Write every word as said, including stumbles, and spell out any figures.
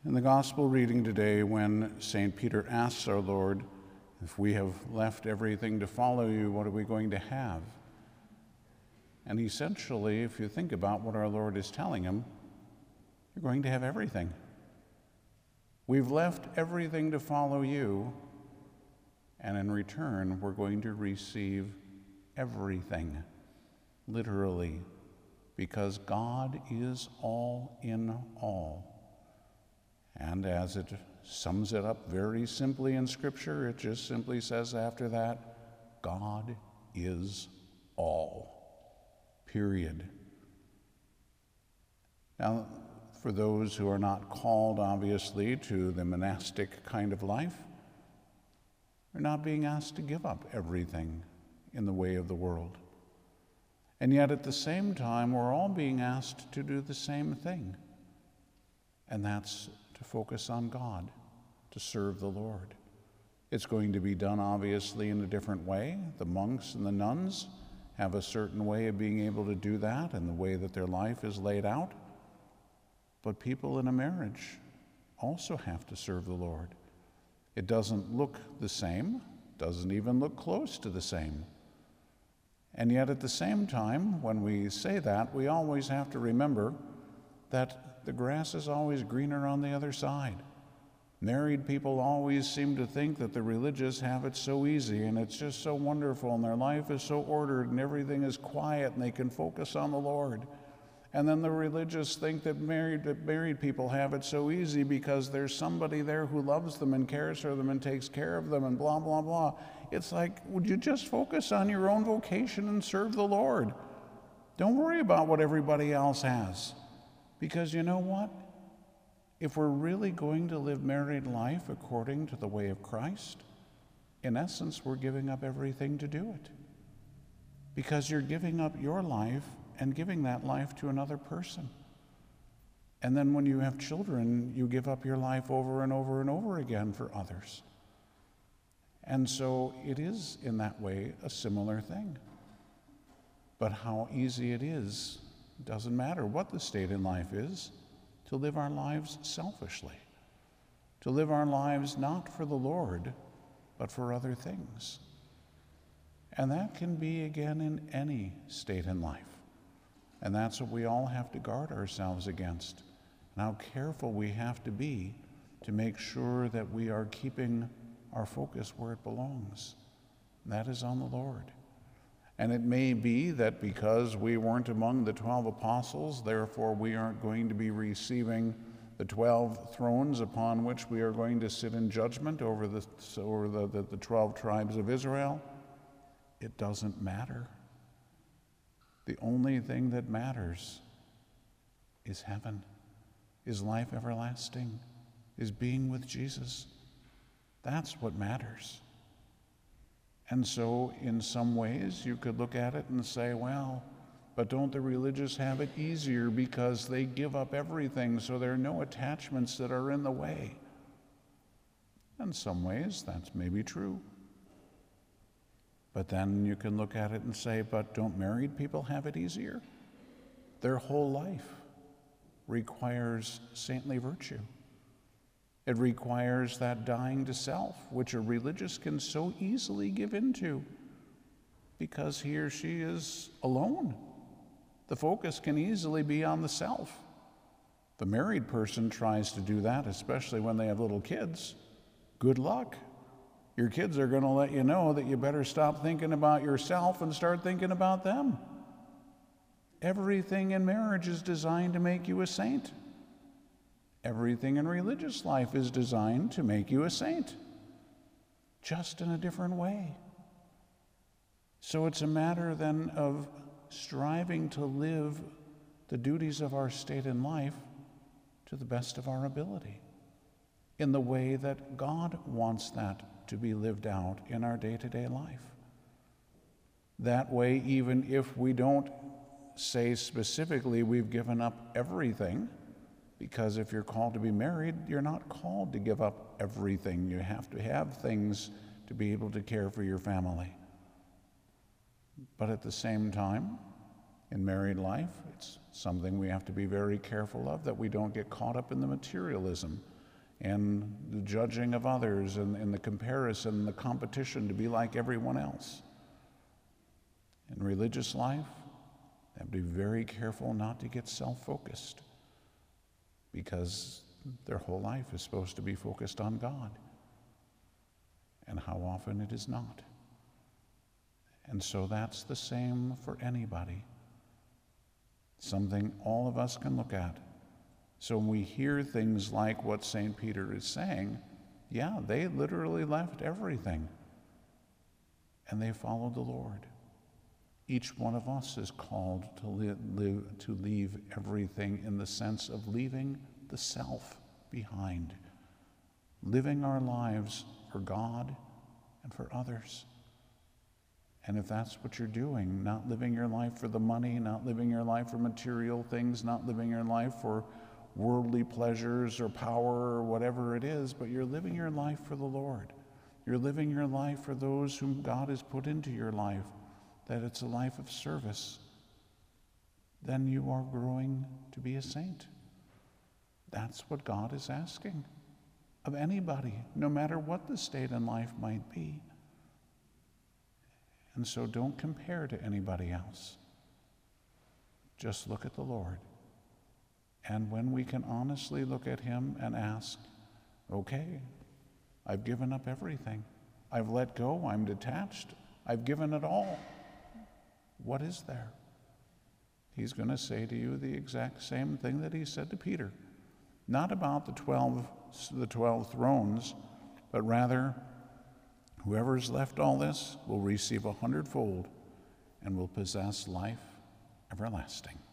In the gospel reading today, when Saint Peter asks our Lord, if we have left everything to follow you, what are we going to have? And essentially, if you think about what our Lord is telling him, you're going to have everything. We've left everything to follow you, and in return, we're going to receive everything, literally, because God is all in all. And as it sums it up very simply in Scripture, it just simply says after that, God is all, period. Now, for those who are not called, obviously, to the monastic kind of life, they're not being asked to give up everything in the way of the world. And yet at the same time, we're all being asked to do the same thing, and that's to focus on God, to serve the Lord. It's going to be done, obviously, in a different way. The monks and the nuns have a certain way of being able to do that and the way that their life is laid out. But people in a marriage also have to serve the Lord. It doesn't look the same, doesn't even look close to the same. And yet at the same time, when we say that, we always have to remember that the grass is always greener on the other side. Married people always seem to think that the religious have it so easy and it's just so wonderful and their life is so ordered and everything is quiet and they can focus on the Lord. And then the religious think that married, that married people have it so easy because there's somebody there who loves them and cares for them and takes care of them and blah, blah, blah. It's like, would you just focus on your own vocation and serve the Lord? Don't worry about what everybody else has. Because you know what? If we're really going to live married life according to the way of Christ, in essence, we're giving up everything to do it. Because you're giving up your life and giving that life to another person. And then when you have children, you give up your life over and over and over again for others. And so it is, in that way, a similar thing. But how easy it is, doesn't matter what the state in life is, to live our lives selfishly, to live our lives not for the Lord, but for other things. And that can be, again, in any state in life. And that's what we all have to guard ourselves against, and how careful we have to be to make sure that we are keeping our focus where it belongs. And that is on the Lord. And it may be that because we weren't among the twelve apostles, therefore we aren't going to be receiving the twelve thrones upon which we are going to sit in judgment over the, over the, the, the twelve tribes of Israel. It doesn't matter. The only thing that matters is heaven, is life everlasting, is being with Jesus. That's what matters. And so in some ways you could look at it and say, well, but don't the religious have it easier because they give up everything, so there are no attachments that are in the way? In some ways that's maybe true. But then you can look at it and say, but don't married people have it easier? Their whole life requires saintly virtue. It requires that dying to self, which a religious can so easily give into because he or she is alone. The focus can easily be on the self. The married person tries to do that, especially when they have little kids. Good luck. Your kids are going to let you know that you better stop thinking about yourself and start thinking about them. Everything in marriage is designed to make you a saint. Everything in religious life is designed to make you a saint, just in a different way. So it's a matter then of striving to live the duties of our state in life to the best of our ability, in the way that God wants that to be lived out in our day-to-day life. That way, even if we don't say specifically we've given up everything, because if you're called to be married, you're not called to give up everything. You have to have things to be able to care for your family. But at the same time, in married life, it's something we have to be very careful of, that we don't get caught up in the materialism and the judging of others and, and the comparison and the competition to be like everyone else. In religious life, they have to be very careful not to get self-focused, because their whole life is supposed to be focused on God, and how often it is not. And so that's the same for anybody. Something all of us can look at. So when we hear things like what Saint Peter is saying, yeah, they literally left everything and they followed the Lord. Each one of us is called to live, live, to leave everything in the sense of leaving the self behind, living our lives for God and for others. And if that's what you're doing, not living your life for the money, not living your life for material things, not living your life for worldly pleasures or power or whatever it is, but you're living your life for the Lord. You're living your life for those whom God has put into your life, that it's a life of service, then you are growing to be a saint. That's what God is asking of anybody, no matter what the state in life might be. And so don't compare to anybody else. Just look at the Lord. And when we can honestly look at him and ask, okay, I've given up everything. I've let go. I'm detached. I've given it all. What is there? He's going to say to you the exact same thing that he said to Peter. Not about the twelve, the twelve thrones, but rather, whoever's left all this will receive a hundredfold and will possess life everlasting.